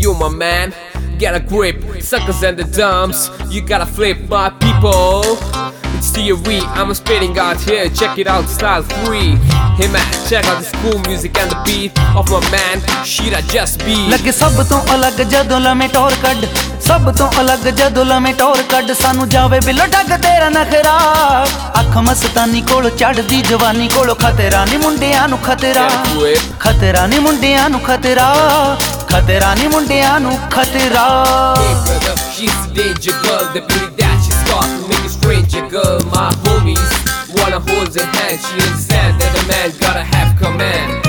you, my man. Get a grip, suckers and the dumps. You gotta flip, my people. It's theory, I'm spitting out here. Check it out, style free. Hey man, check out this cool music and the beat of my man Sheera Just Beat. लगे सब तो अलग जदों लमे टोर कड, सब तो अलग जदों लमे टोर कड। सानू जावे बिलो डग तेरा नखरा, अख मस्तानी कोल चढ़दी जवानी कोल खतरा नी मुंडियां नू खतरा, खतरा नी मुंडियां नू खतरा, खतरा नी मुंडियां नू खतरा। Hey brother, she's a danger girl. The beauty that she's got to make a stranger girl. My homies wanna hold her hand. She understands that a man gotta have command.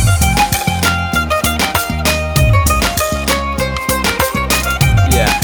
Yeah.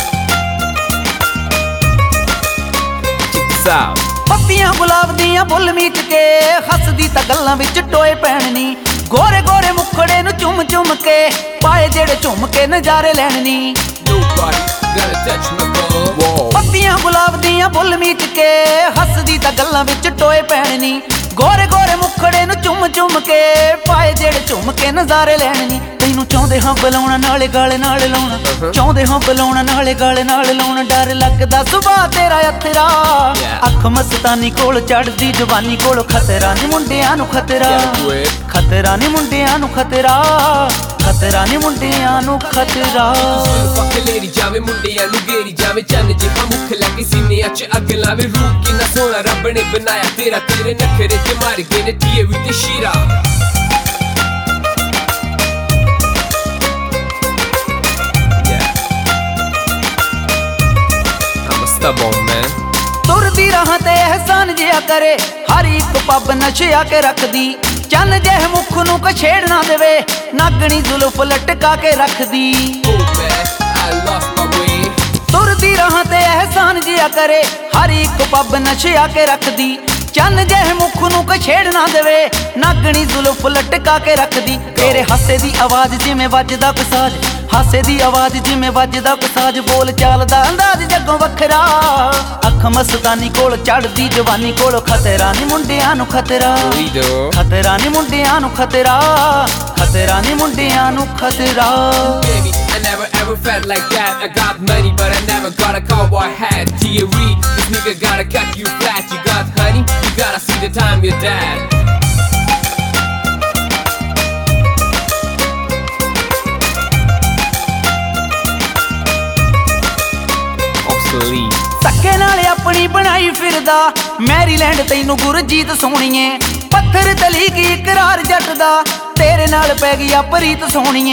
Check this out. पत्तियां गुलाब दियां bull मीच के हसदी तां गल्लां विच टोए पैणनी। गोरे गोरे मुखड़े नू चुम चुम के पाए जेड़े झुम के नजारे लैणनी। Nobody gonna touch my ball. पत्तियां गुलाब दियां बुल मीच के हसदी तां गल्लां विच टोए पैणनी। गोरे गोरे मुखड़े नू चुम चुम के पाए जेड़े झुम के नजारे लैणनी। तैनू चाहुंदे हां बुलाउणा नाले गाले नाल लाउणा, चाहुंदे हां बुलाउणा नाले गाले नाल लाउणा। डर लगदा सुभाऽ तेरा अथरा, अख मस्तानी कोल चढ़दी जवानी कोल खतरा नी मुंडियां नू खतरा, खतरा नी मुंडियां नू खतरा, खतरा नी मुंडियां नू खतरा। पक्के लेरी जावे मुंडियां नू घेरी जावे, चन्न जिहा मुख लैके सीने च अग लावे। रूप किन्ना सोहना रब ने बनाया तेरा, तेरे नखरे च मार गए ने टीवी ते शीरा। Stubborn man. तुरदी राह ते एहसान जिया करे, हर एक पब नशिया के रखदी। चन्न जह मुख नू कछेड़ ना देवे, नागनी जुल्फ लटका के रखदी। Oh man, I lost my way. तुरदी राह ते एहसान जिया करे, हर एक पब नशिया के रखदी। चन्न जह मुख नू कछेड़ ना देवे, नागनी जुल्फ लटका के रखदी। तेरे हासे दी आवाज जिवें वजदा कोई साज, हासे दी आवाज जिवें वजदा कोई साज। बोल चाल दा अंदाज जग्गों वखरा, अख मस्तानी कोल चढ़दी जवानी कोल खतरा नी मुंडियां नू खतरा, खतरा नी मुंडियां नू खतरा, खतरा नी मुंडियां नू खतरा। Baby, I never ever felt like that. I got money but I never got a cowboy hat. Theory, this nigga gotta cut you flat. You got honey, you gotta see the time you're dead. सके नाले अपनी बनाई फिरदा, Maryland तैनू गुरजीत सोहणीए। पत्थर तली की इकरार जट दा, तेरे नाल पै गई प्रीत सोहणीए।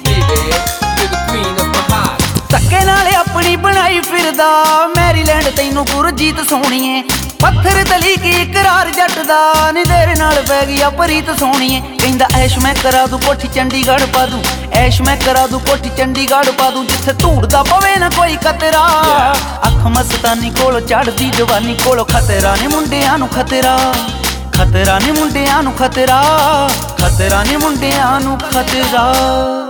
सके नाले अपनी बनाई फिरदा, मैरीलैंड तैनू गुरजीत सोहणीए। पत्थर तली की इकरार जट दा, नी तेरे नाल पै गई प्रीत सोहणीए। कहंदा ऐश मैं करा दूं कोठी चंडीगढ़ पा दूं, ऐश मैं करा दूं कोठी चंडीगढ़ पा दूं। जिथे धूड़ दा पवे ना कोई कतरा, अख मस्तानी कोल चढ़दी जवानी कोल खतरा नी मुंडियां नू खतरा, खतरा नी मुंडियां नू खतरा, खतरा नी मुंडियां नू खतरा।